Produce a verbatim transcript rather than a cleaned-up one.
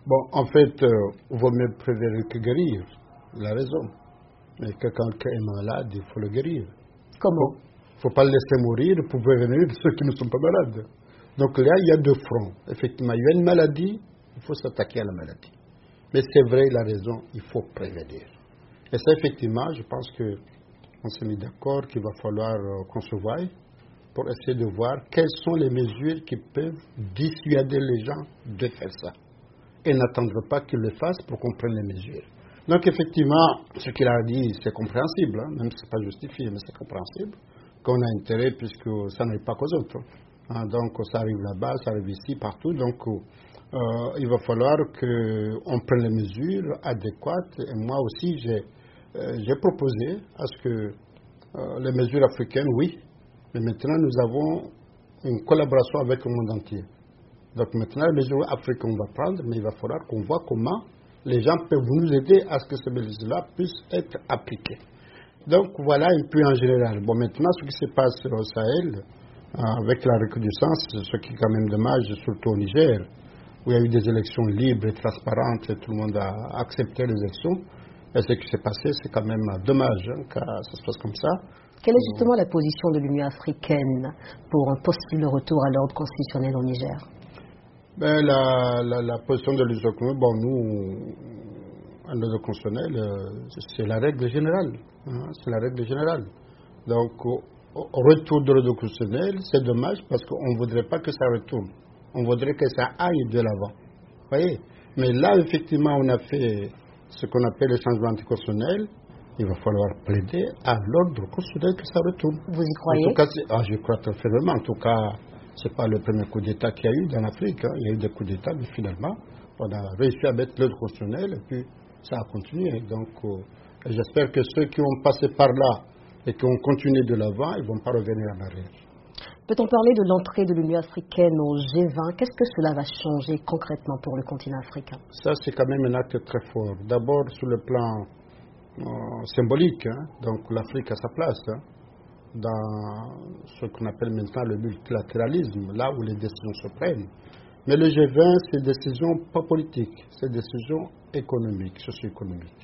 Bon, en fait, euh, vaut mieux prévenir que guérir. Il a raison. Mais quand quelqu'un est malade, il faut le guérir. Comment? Il ne faut pas le laisser mourir pour prévenir ceux qui ne sont pas malades. Donc là, il y a deux fronts. Effectivement, il y a une maladie, il faut s'attaquer à la maladie. Mais c'est vrai, il a raison, il faut prévenir. Et ça, effectivement, je pense qu'on s'est mis d'accord qu'il va falloir euh, qu'on se voie pour essayer de voir quelles sont les mesures qui peuvent dissuader les gens de faire ça. Et n'attendre pas qu'ils le fassent pour qu'on prenne les mesures. Donc, effectivement, ce qu'il a dit, c'est compréhensible, hein, même si ce n'est pas justifié, mais c'est compréhensible, qu'on a intérêt puisque ça n'arrive pas qu'aux autres. Hein, donc, ça arrive là-bas, ça arrive ici, partout. Donc, euh, il va falloir qu'on prenne les mesures adéquates. Et moi aussi, j'ai euh, j'ai proposé à ce que euh, les mesures africaines, oui, mais maintenant, nous avons une collaboration avec le monde entier. Donc maintenant, les mesures africaines qu'on va prendre, mais il va falloir qu'on voit comment les gens peuvent nous aider à ce que ces mesures-là puissent être appliquées. Donc voilà un peu en général. Bon, maintenant, ce qui se passe au Sahel, euh, avec la recrudescence, ce qui est quand même dommage, surtout au Niger, où il y a eu des élections libres et transparentes, et tout le monde a accepté les élections. Et ce qui s'est passé, c'est quand même dommage hein, que ça se passe comme ça. Quelle est justement la position de l'Union africaine pour un possible retour à l'ordre constitutionnel au Niger? Ben, la, la, la position de l'Union africaine, bon, nous, à l'ordre constitutionnel, euh, c'est la règle générale. Hein, c'est la règle générale. Donc, au, au retour de l'ordre constitutionnel, c'est dommage parce qu'on ne voudrait pas que ça retourne. On voudrait que ça aille de l'avant. Vous voyez? Mais là, effectivement, on a fait ce qu'on appelle le changement anticonstitutionnel. Il va falloir plaider à l'ordre constitutionnel que ça retourne. Vous y croyez? En tout cas, ah, je crois très fermement. En tout cas, ce n'est pas le premier coup d'État qu'il y a eu dans l'Afrique. Hein. Il y a eu des coups d'État, mais finalement, on a réussi à mettre l'ordre constitutionnel et puis ça a continué. Donc, euh, j'espère que ceux qui ont passé par là et qui ont continué de l'avant, ils ne vont pas revenir en arrière. Peut-on parler de l'entrée de l'Union africaine au G vingt? Qu'est-ce que cela va changer concrètement pour le continent africain? Ça, c'est quand même un acte très fort. D'abord, sur le plan euh, symbolique. Hein. Donc, l'Afrique a sa place hein, dans ce qu'on appelle maintenant le multilatéralisme, là où les décisions se prennent. Mais le G vingt, c'est des décisions pas politiques, c'est des décisions économiques, socio-économiques.